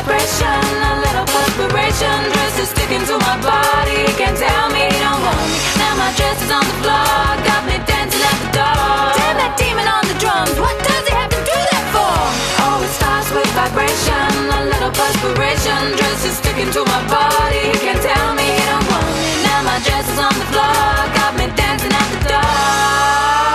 vibration, a little perspiration. Dress is sticking to my body. Can't tell me you don't want me. Now my dress is on the floor, got me dancing at the door. Damn that demon on the drums, what does he have to do that for? Oh, it starts with vibration, a little perspiration. Dress is sticking to my body. Can't tell me you don't want me. Now my dress is on the floor, got me dancing at the door.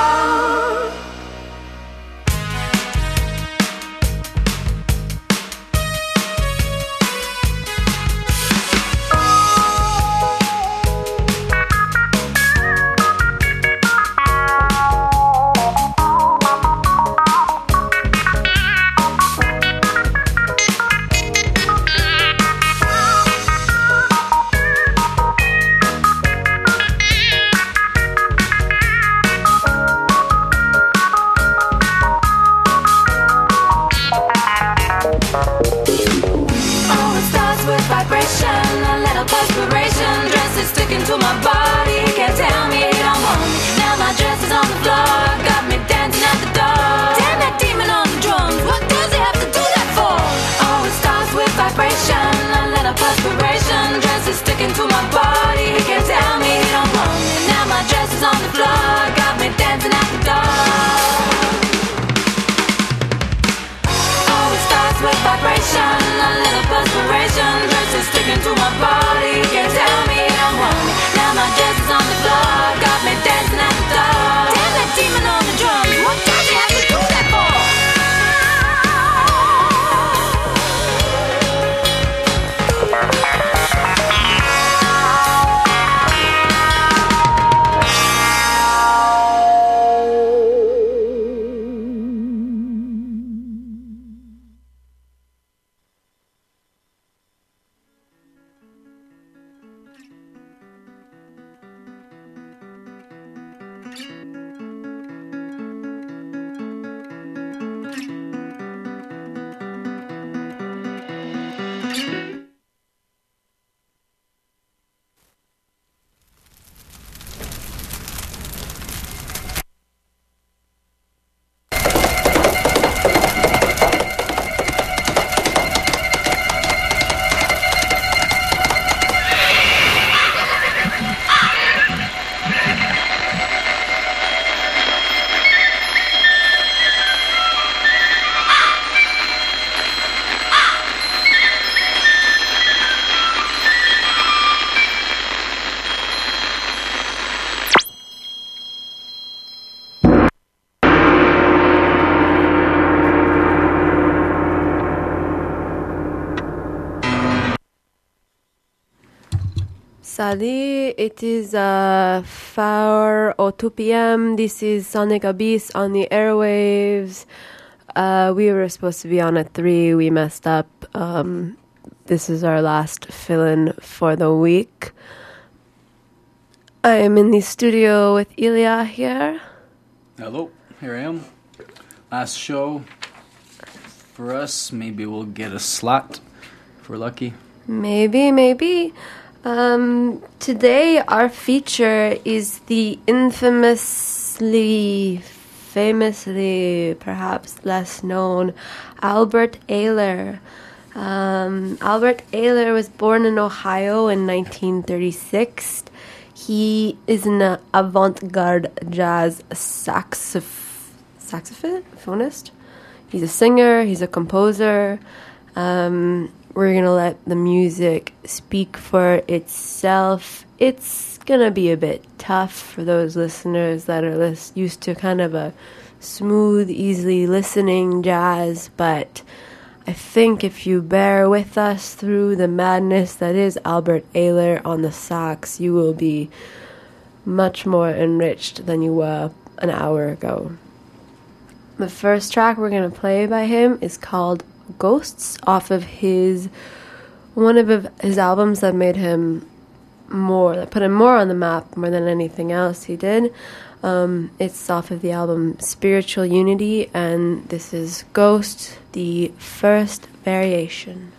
Salut, it is 4 or 2 p.m. This is Sonic Abyss on the airwaves. We were supposed to be on at 3. We messed up. This is our last fill-in for the week. I am in the studio with Ilya here. Hello, here I am. Last show for us. Maybe we'll get a slot if we're lucky. Maybe. Today our feature is the famously, perhaps less known, Albert Ayler. Albert Ayler was born in Ohio in 1936. He is an avant-garde jazz saxophonist. He's a singer, he's a composer. We're going to let the music speak for itself. It's going to be a bit tough for those listeners that are used to kind of a smooth, easily listening jazz, but I think if you bear with us through the madness that is Albert Ayler on the sax, you will be much more enriched than you were an hour ago. The first track we're going to play by him is called Ghosts, off of one of his albums that made him that put him more on the map more than anything else he did. It's off of the album Spiritual Unity, and this is Ghost, the first variation.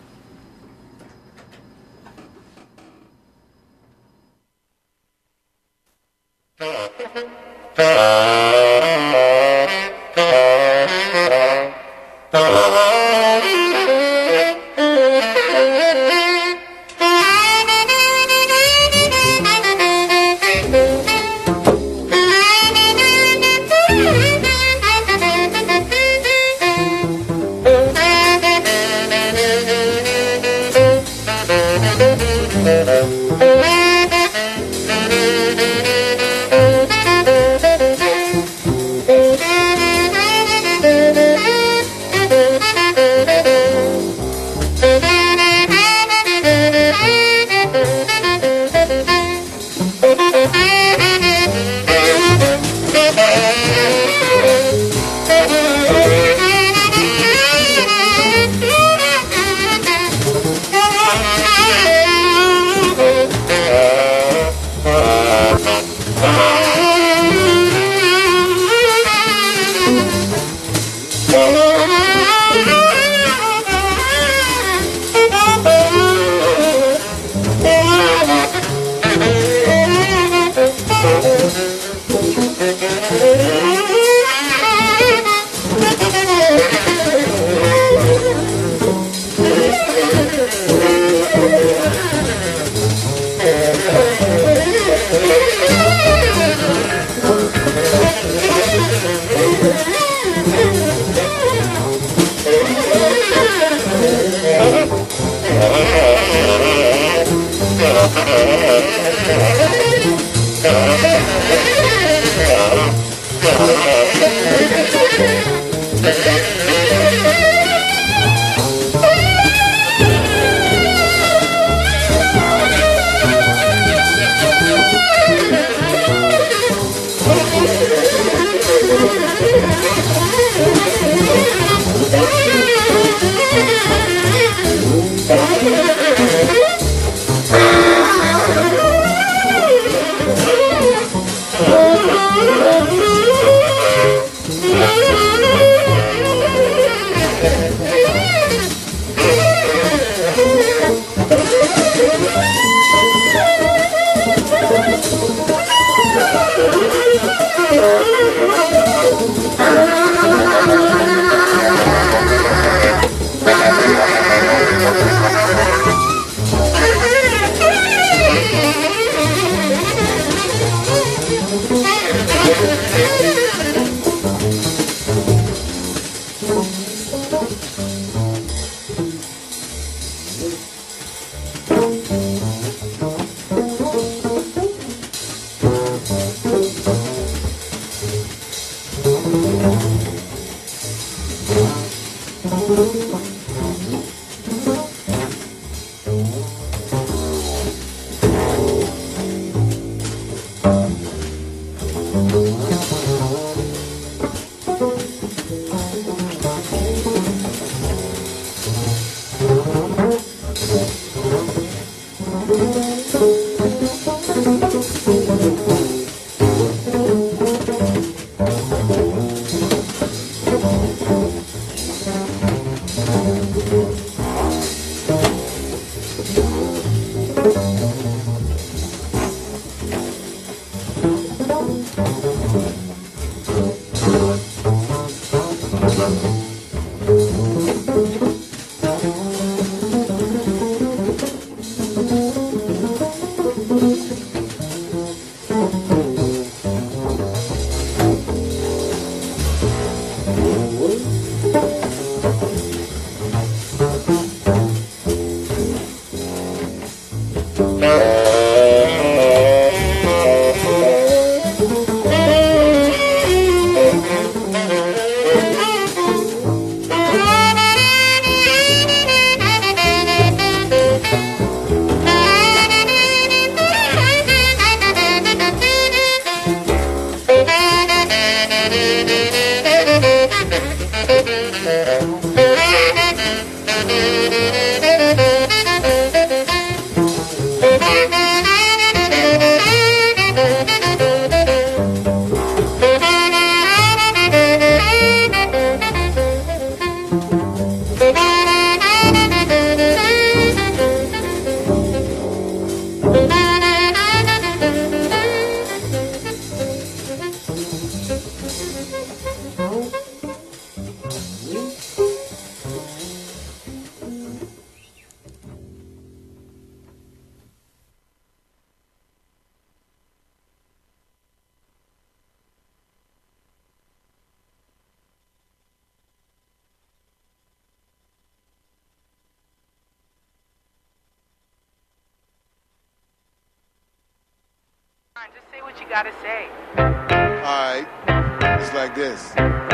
Just say what you gotta say. Alright, it's like this.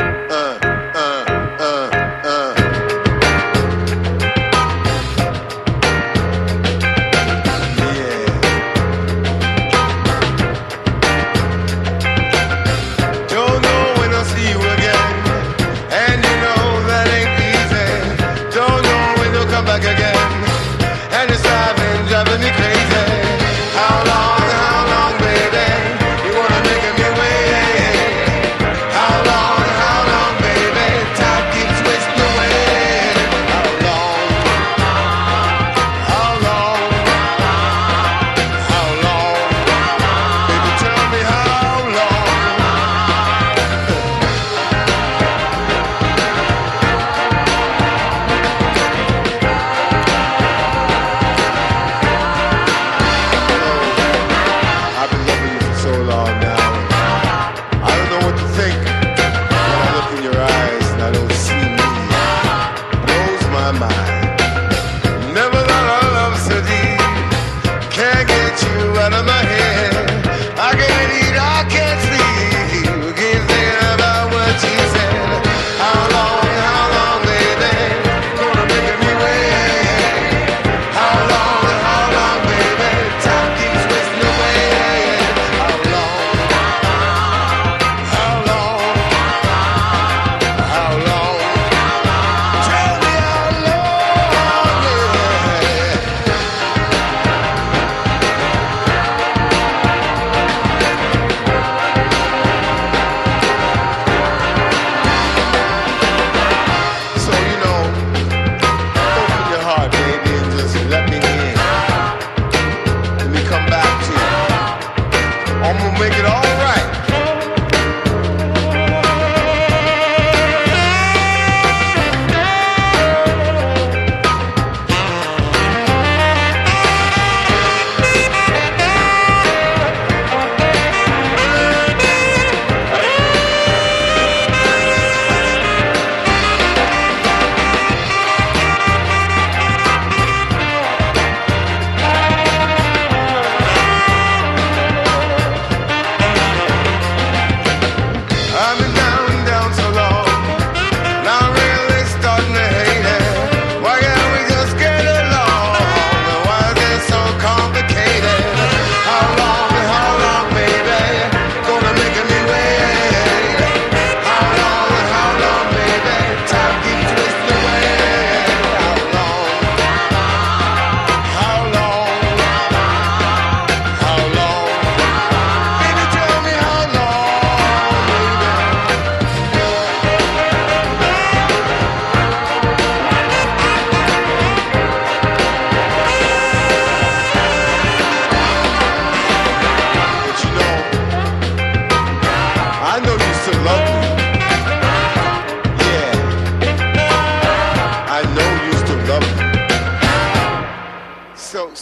Yeah. Don't know when I'll see you again, and you know that ain't easy. Don't know when you'll come back again, and it's driving me crazy. How long? You wanna make me wait? How long?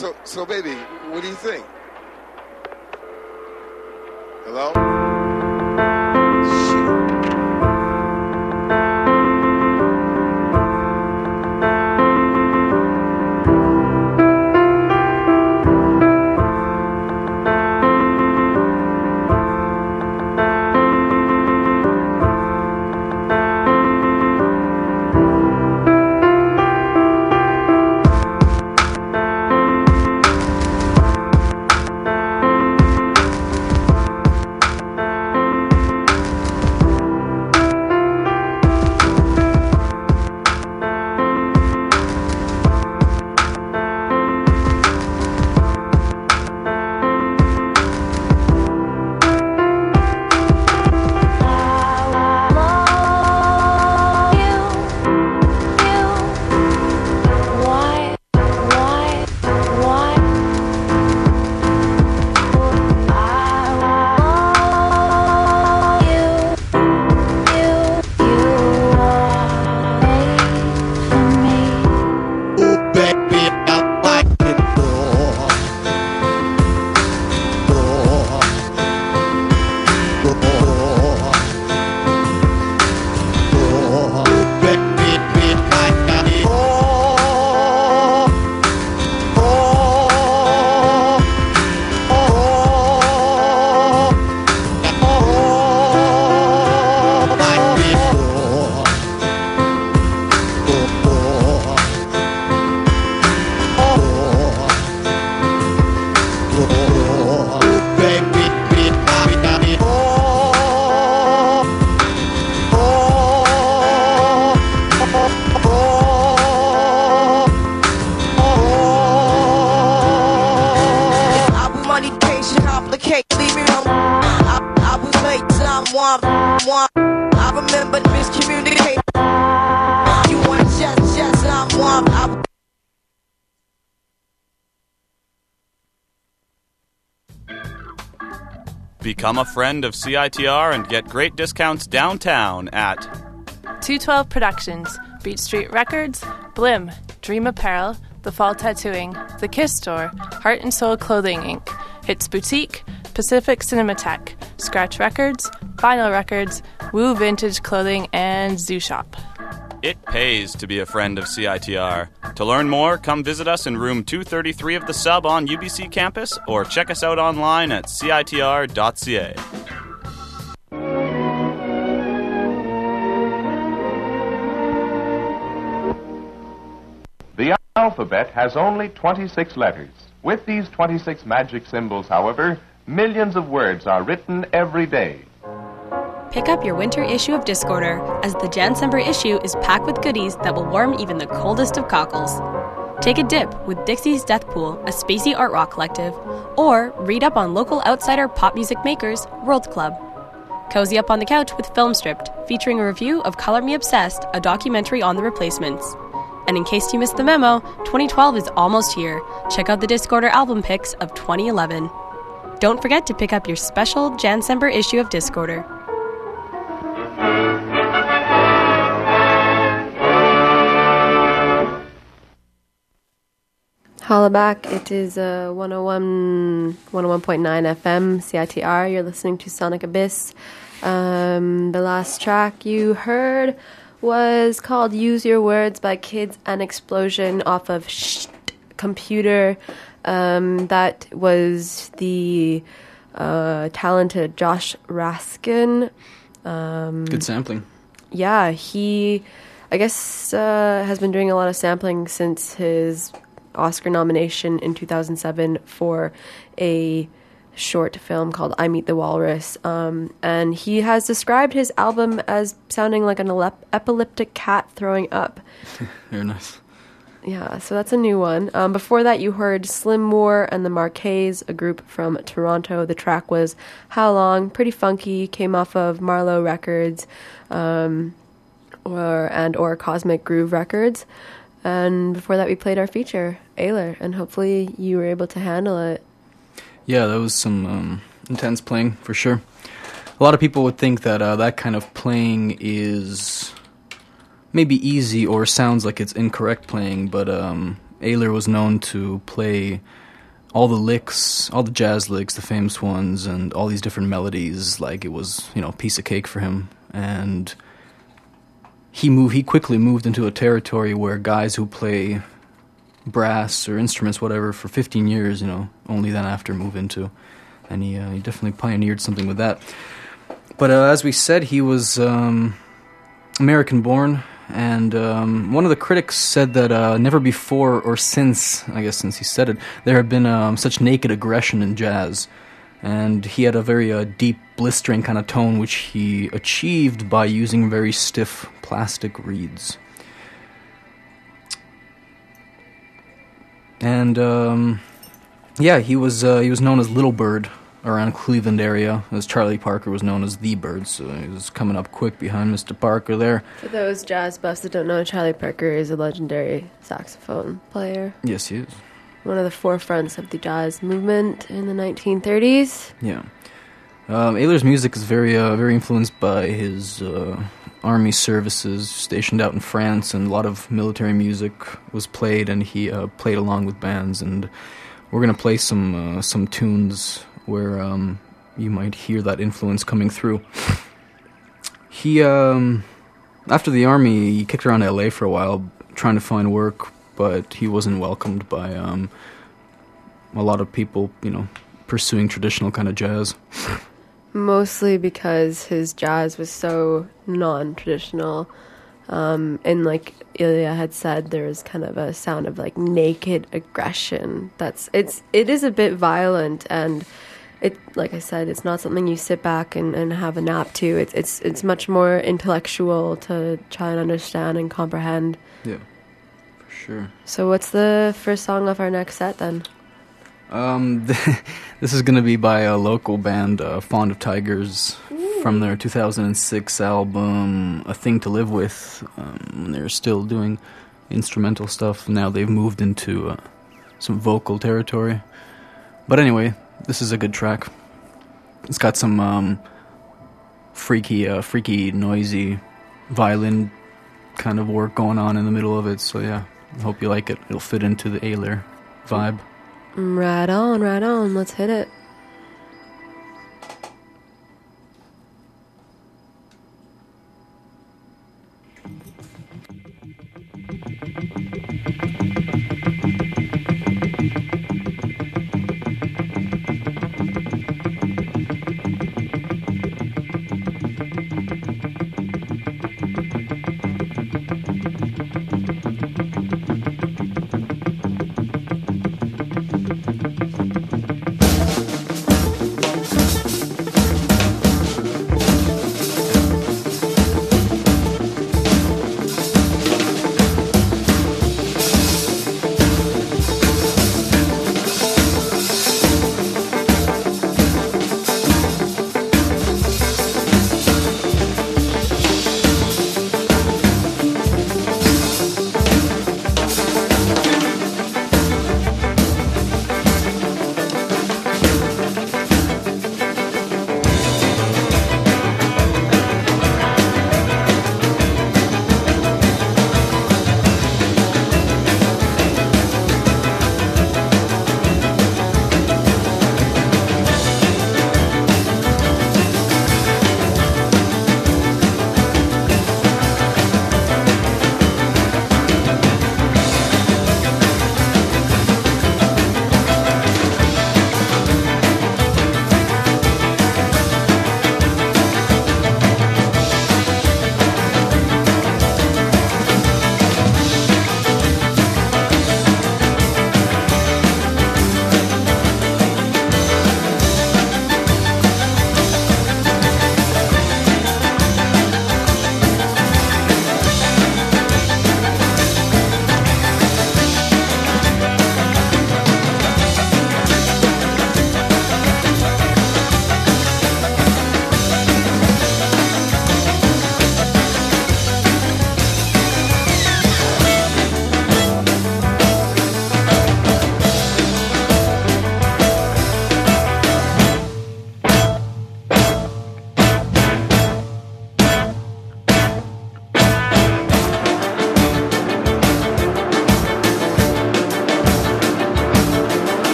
So baby, what do you think? Hello? I remember miscommunicating. You want just I'm warm. Become a friend of CITR and get great discounts downtown at 212 Productions, Beach Street Records, Blim, Dream Apparel, The Fall Tattooing, The Kiss Store, Heart and Soul Clothing Inc., Hits Boutique, Pacific Cinematheque, Scratch Records, Vinyl Records, Woo Vintage Clothing, and Zoo Shop. It pays to be a friend of CITR. To learn more, come visit us in room 233 of the Sub on UBC campus or check us out online at citr.ca. The alphabet has only 26 letters. With these 26 magic symbols, however, millions of words are written every day. Pick up your winter issue of Discorder, as the Jancember issue is packed with goodies that will warm even the coldest of cockles. Take a dip with Dixie's Death Pool, a spacey art rock collective, or read up on local outsider pop music makers, World Club. Cozy up on the couch with Film Stripped, featuring a review of Color Me Obsessed, a documentary on the Replacements. And in case you missed the memo, 2012 is almost here. Check out the Discorder album picks of 2011. Don't forget to pick up your special Jancember issue of Discorder. Holla back. It is 101.9 FM CITR. You're listening to Sonic Abyss. The last track you heard was called Use Your Words by Kids and Explosion off of Computer. That was the talented Josh Raskin. Good sampling. Yeah, he, I guess, has been doing a lot of sampling since his Oscar nomination in 2007 for a short film called I Meet the Walrus. And he has described his album as sounding like an epileptic cat throwing up. Very nice. Yeah, so that's a new one. Before that, you heard Slim Moore and the Marqués, a group from Toronto. The track was How Long? Pretty funky, came off of Marlowe Records or Cosmic Groove Records. And before that, we played our feature, Ayler, and hopefully you were able to handle it. Yeah, that was some intense playing, for sure. A lot of people would think that that kind of playing is maybe easy or sounds like it's incorrect playing, but Ayler was known to play all the licks, all the jazz licks, the famous ones, and all these different melodies like it was, a piece of cake for him. And he quickly moved into a territory where guys who play brass or instruments, whatever, for 15 years, only then after move into. And he definitely pioneered something with that. But as we said, he was American-born, and one of the critics said that never before or since, I guess since he said it, there had been such naked aggression in jazz. And he had a very deep, blistering kind of tone, which he achieved by using very stiff plastic reeds. And he was known as Little Bird around Cleveland area, as Charlie Parker was known as The Bird, so he was coming up quick behind Mr. Parker there. For those jazz buffs that don't know, Charlie Parker is a legendary saxophone player. Yes, he is. One of the forefronts of the jazz movement in the 1930s. Yeah. Ayler's music is very influenced by his army services stationed out in France, and a lot of military music was played, and he played along with bands. And we're going to play some tunes where you might hear that influence coming through. He, after the army, he kicked around LA for a while trying to find work, but he wasn't welcomed by a lot of people, pursuing traditional kind of jazz. Mostly because his jazz was so non-traditional. And like Ilya had said, there was kind of a sound of like naked aggression. It is a bit violent, and it, like I said, it's not something you sit back and have a nap to. It's much more intellectual to try and understand and comprehend. Yeah, for sure. So what's the first song of our next set then? This is going to be by a local band, Fond of Tigers, from their 2006 album, A Thing to Live With. They're still doing instrumental stuff. Now they've moved into some vocal territory. But anyway, this is a good track. It's got some freaky, noisy violin kind of work going on in the middle of it. So yeah, I hope you like it. It'll fit into the Ayler vibe. Right on. Let's hit it.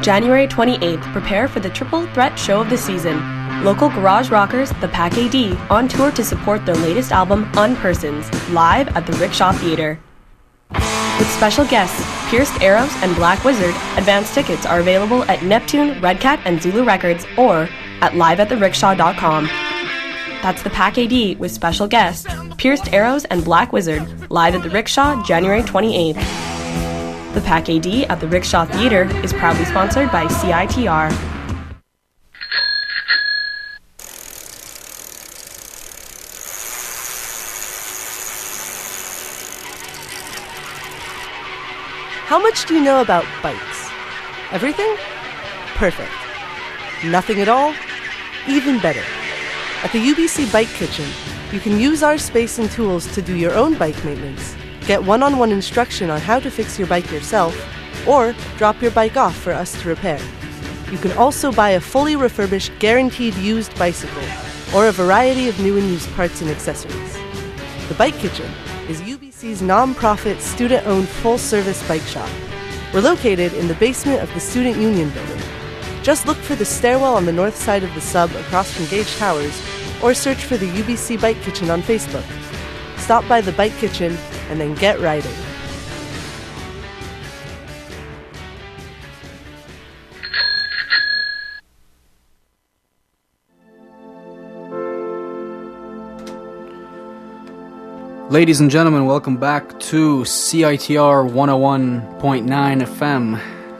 January 28th, prepare for the triple threat show of the season. Local garage rockers, the Pack AD, on tour to support their latest album, Unpersons, live at the Rickshaw Theatre. With special guests, Pierced Arrows and Black Wizard, advance tickets are available at Neptune, Red Cat, and Zulu Records, or at liveattherickshaw.com. That's the Pack AD with special guests, Pierced Arrows and Black Wizard, live at the Rickshaw, January 28th. The Pack AD at the Rickshaw Theatre is proudly sponsored by CITR. How much do you know about bikes? Everything? Perfect. Nothing at all? Even better. At the UBC Bike Kitchen, you can use our space and tools to do your own bike maintenance, get one-on-one instruction on how to fix your bike yourself, or drop your bike off for us to repair. You can also buy a fully refurbished, guaranteed used bicycle, or a variety of new and used parts and accessories. The Bike Kitchen is UBC's non-profit, student-owned, full-service bike shop. We're located in the basement of the Student Union building. Just look for the stairwell on the north side of the sub across from Gage Towers, or search for the UBC Bike Kitchen on Facebook. Stop by the Bike Kitchen and then get riding. Ladies and gentlemen, welcome back to CITR 101.9 FM.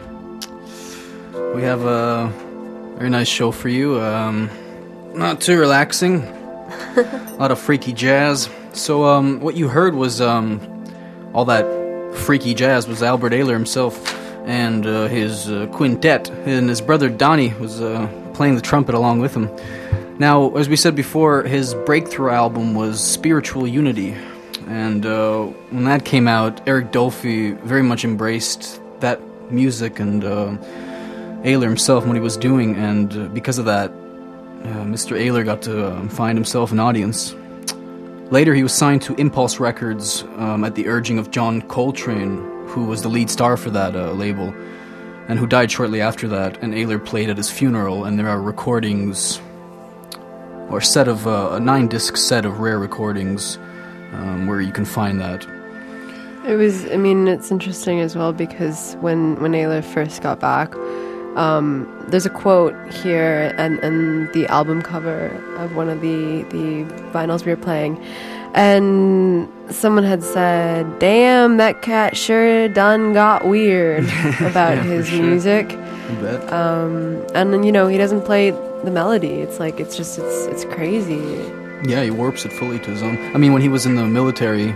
We have a very nice show for you. Not too relaxing. A lot of freaky jazz. So what you heard was all that freaky jazz was Albert Ayler himself and his quintet. And his brother Donnie was playing the trumpet along with him. Now, as we said before, his breakthrough album was Spiritual Unity. And when that came out, Eric Dolphy very much embraced that music and Ayler himself and what he was doing. And because of that, Mr. Ayler got to find himself an audience. Later, he was signed to Impulse Records at the urging of John Coltrane, who was the lead star for that label, and who died shortly after that. And Ayler played at his funeral, and there are recordings, or a 9-disc set of rare recordings where you can find that. It's interesting as well because when Ayler first got back, there's a quote here and the album cover of one of the vinyls we were playing, and someone had said, "Damn, that cat sure done got weird" about his music. You bet. And then, he doesn't play the melody. It's like it's crazy. Yeah, he warps it fully to his own. I mean, when he was in the military,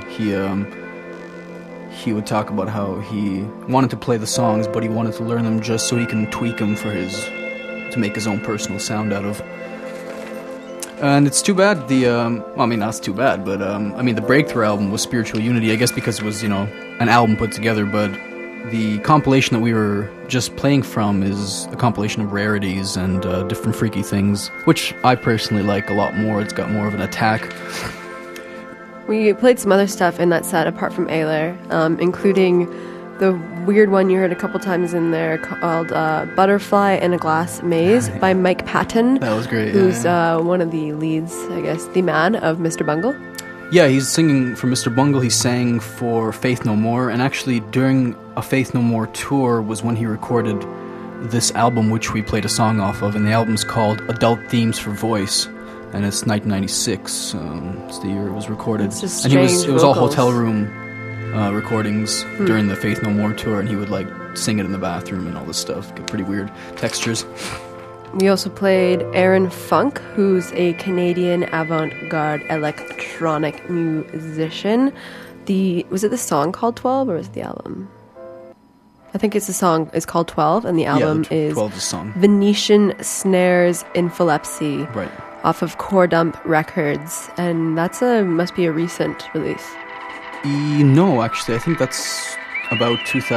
he would talk about how he wanted to play the songs, but he wanted to learn them just so he can tweak them to make his own personal sound out of. And it's too bad not it's too bad, but the breakthrough album was Spiritual Unity, I guess because it was, an album put together, but the compilation that we were just playing from is a compilation of rarities and different freaky things, which I personally like a lot more. It's got more of an attack. We played some other stuff in that set apart from Ayler, including the weird one you heard a couple times in there called Butterfly in a Glass Maze by Mike Patton. That was great. Who's one of the leads, I guess, the man of Mr. Bungle. Yeah, he's singing for Mr. Bungle. He sang for Faith No More, and actually during a Faith No More tour was when he recorded this album, which we played a song off of, and the album's called Adult Themes for Voice, and it's 1996. It's the year it was recorded. It's just and it was all vocals. hotel room recordings during the Faith No More tour, and he would sing it in the bathroom and all this stuff. Get pretty weird textures. We also played Aaron Funk, who's a Canadian avant-garde electronic musician. Was it the song called 12 or was it the album? I think it's the song. It's called 12, and the album is 12 is the song. Venetian Snares Infilepsy, Right. off of Core Dump Records, and must be a recent release. No, actually, I think that's about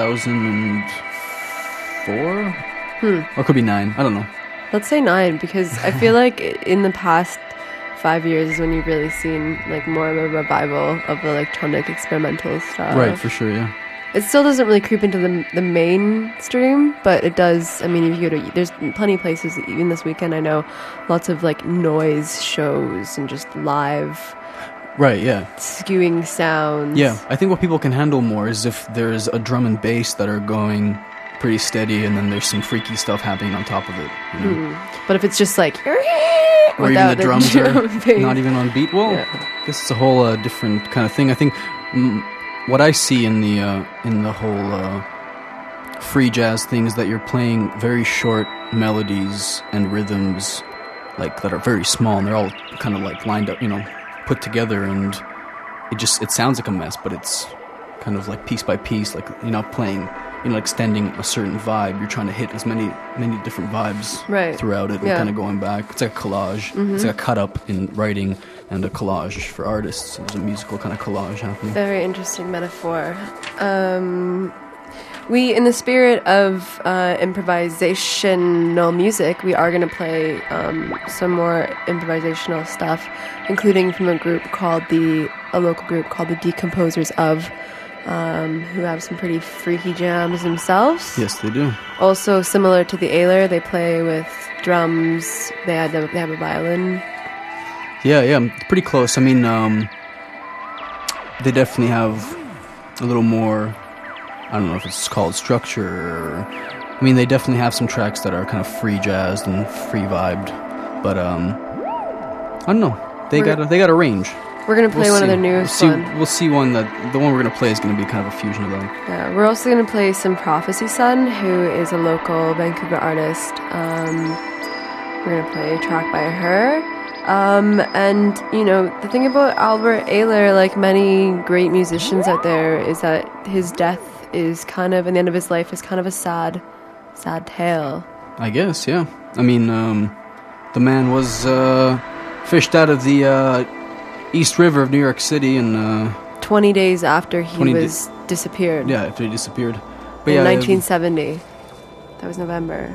2004? Or it could be 9, I don't know. Let's say 9, because I feel like in the past 5 years is when you've really seen more of a revival of electronic experimental stuff. Right, for sure, yeah. It still doesn't really creep into the mainstream, but it does. I mean, if you go to, there's plenty of places, even this weekend, I know lots of like noise shows and just live Right, yeah. skewing sounds. Yeah, I think what people can handle more is if there's a drum and bass that are going pretty steady and then there's some freaky stuff happening on top of it. You know? But if it's just like Or even without the drums are drum bass. not even on beat. Well, Yeah. I guess it's a whole different kind of thing. I think what I see in the whole free jazz thing is that you're playing very short melodies and rhythms, like that are very small, and they're all kind of like lined up, you know, put together, and it sounds like a mess, but it's kind of like piece by piece, like you're not playing, you know, extending a certain vibe. You're trying to hit as many different vibes Right. throughout it, and Yeah. kind of going back. It's like a collage. It's like a cut up in writing and a collage for artists. There's a musical kind of collage happening. Very interesting metaphor. We, in the spirit of improvisational music, we are going to play some more improvisational stuff, including from a local group called the Decomposers of, who have some pretty freaky jams themselves. Yes, they do. Also, similar to the Ayler, they play with drums. They have a violin. Yeah, pretty close. I mean, they definitely have a little more, I don't know if it's called structure or, I mean, they definitely have some tracks that are kind of free jazzed and free vibed, but I don't know. They got a range. We're gonna play one of their newest ones. We'll see the one we're gonna play is gonna be kind of a fusion of that. Yeah, we're also gonna play some Prophecy Sun, who is a local Vancouver artist. We're gonna play a track by her. And you know, the thing about Albert Ayler, like many great musicians out there, is that his death is kind of, and the end of his life is kind of a sad tale. I guess, yeah. I mean, the man was fished out of the East River of New York City and 20 days after he was disappeared. Yeah, after he disappeared. But in yeah, 1970. That was November.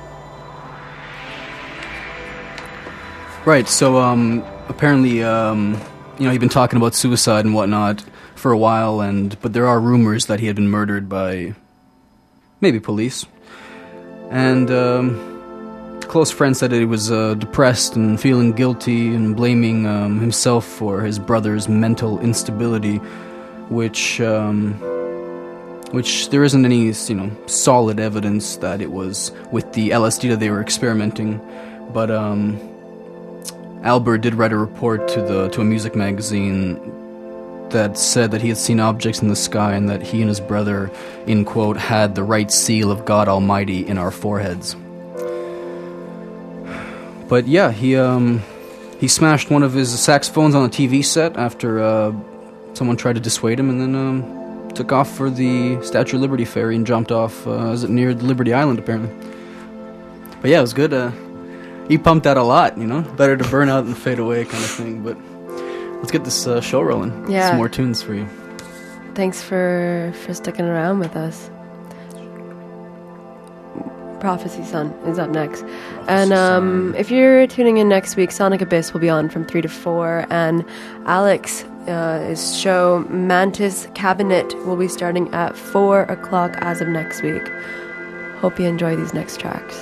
Right, so apparently, you know, he'd been talking about suicide and whatnot for a while, but there are rumors that he had been murdered by maybe police. And close friends said that he was depressed and feeling guilty and blaming himself for his brother's mental instability, which there isn't any, you know, solid evidence that it was with the LSD that they were experimenting, but Albert did write a report to a music magazine that said that he had seen objects in the sky and that he and his brother, in quote, had the right seal of God Almighty in our foreheads. But yeah, he smashed one of his saxophones on a TV set after someone tried to dissuade him, and then took off for the Statue of Liberty ferry and jumped off near Liberty Island, apparently. But yeah, it was good. He pumped out a lot, you know? Better to burn out than fade away kind of thing. But let's get this show rolling. Yeah. Some more tunes for you. Thanks for sticking around with us. Prophecy Sun is up next. And if you're tuning in next week, Sonic Abyss will be on from 3 to 4. And Alex's show, Mantis Cabinet, will be starting at 4 o'clock as of next week. Hope you enjoy these next tracks.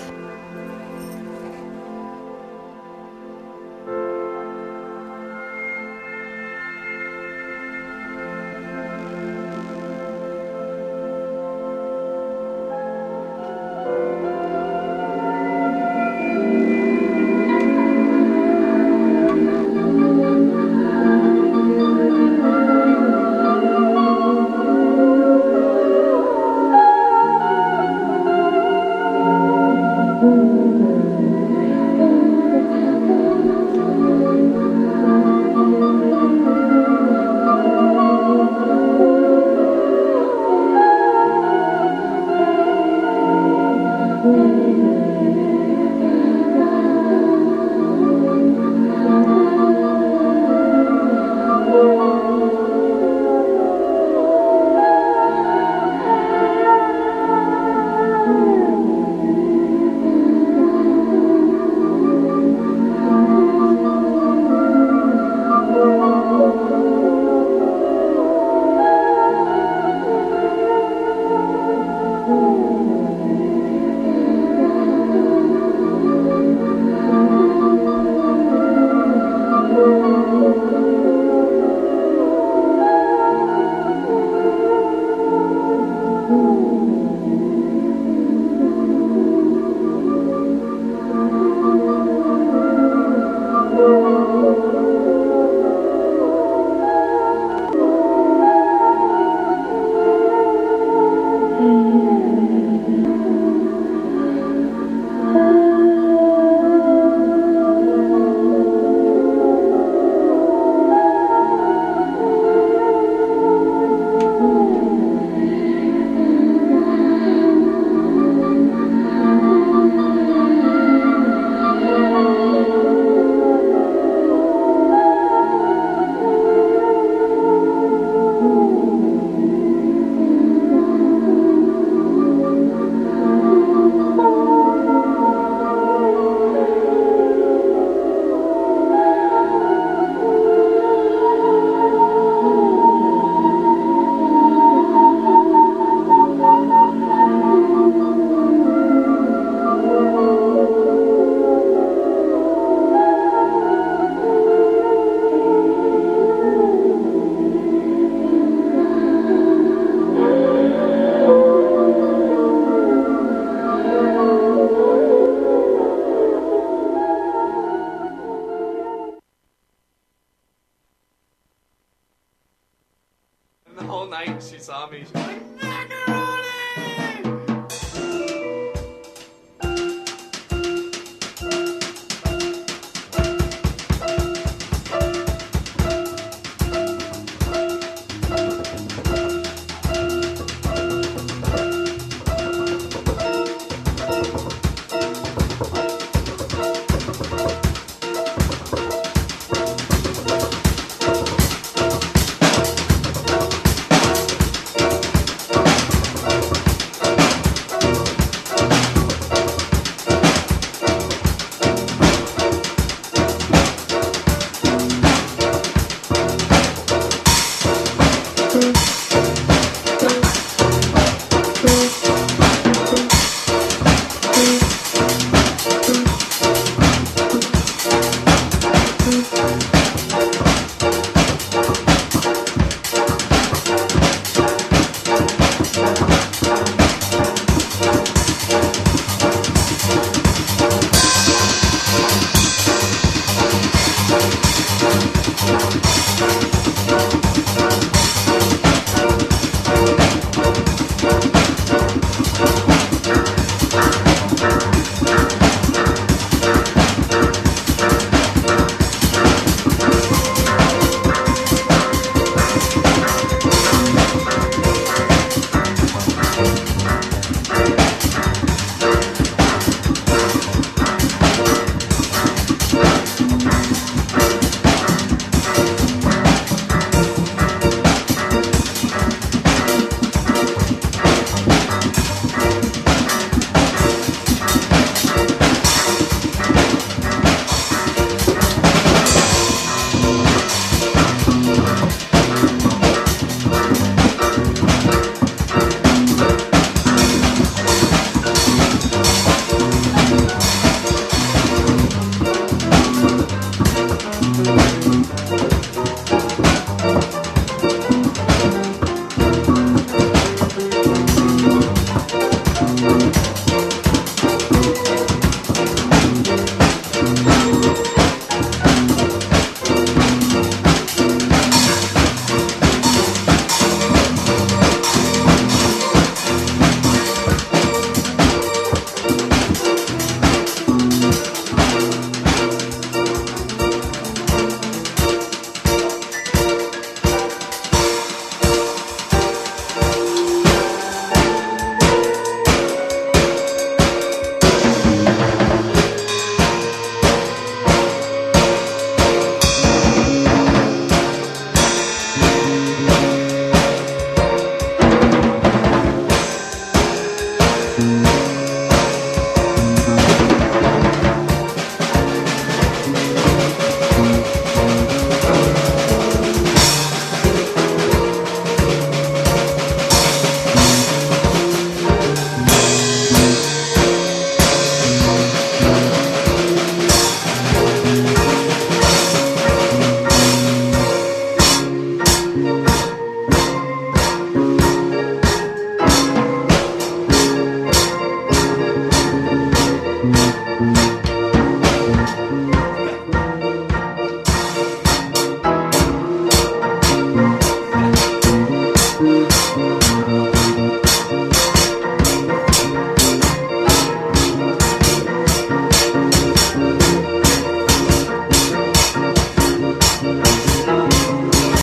whole night she saw me. She's like,